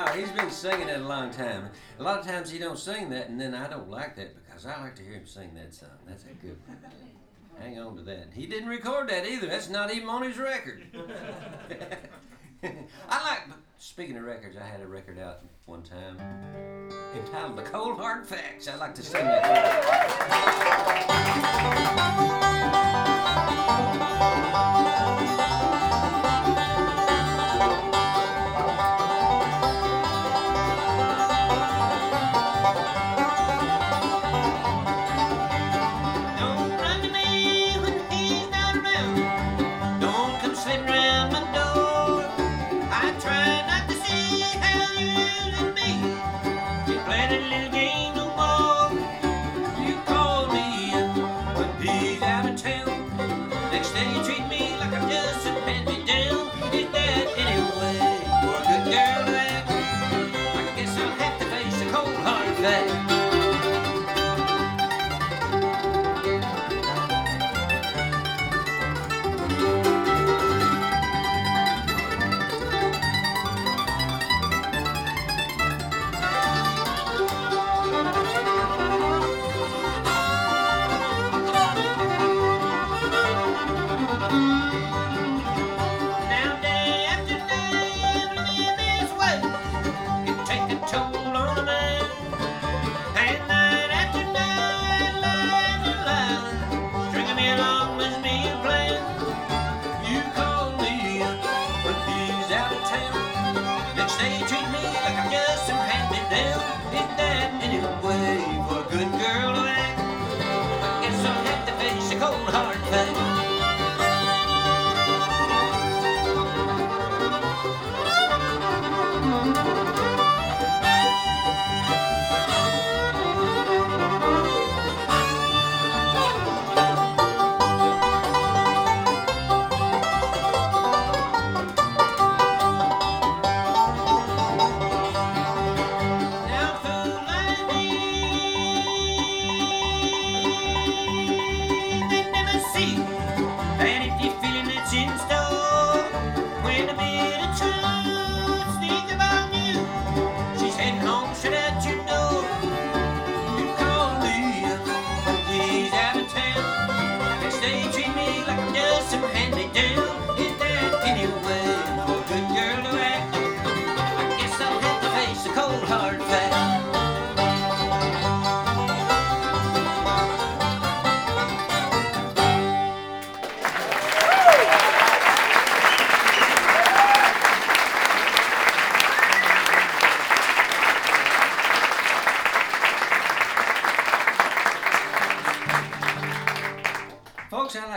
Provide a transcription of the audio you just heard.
he's been singing it a long time. A lot of times he don't sing that, and then I don't like that because I like to hear him sing that song. That's a good one. Hang on to that. He didn't record that either. That's not even on his record. Speaking of records, I had a record out one time entitled The Cold Hard Facts. I like to sing Don't run to me when he's not around. Don't come slipping round my door. I try not to see how you're using me. You play that little game no more. You call me when he's out of town. Next day you treat me like I'm just some hand-me-down. Is that any way for a good girl to act? I guess I'll have to face a cold hard fact. Now day after day, living this way can take a toll on a man. And night after night, lying, stringing me along with me a plan. You call me when he's out of town. Next day you treat me like I'm just some hand-me-down. Is that any way for a good girl to act? I guess I'll have to face a cold hard fact. Now fool like me, they never see that if you're feeling that's in store, when a bit of truth sneaks up on you, she's heading home straight out your door. You call me when he's out of town. Next day you treat me like I'm just some hand-me-down. Is that any way for a good girl to act? I guess I'll have to face a cold hard fact. Folks, I like